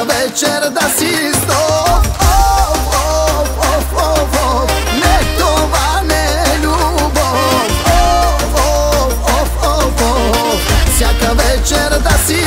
večer da si znov. Netovane ljubov. Всяка вечер да си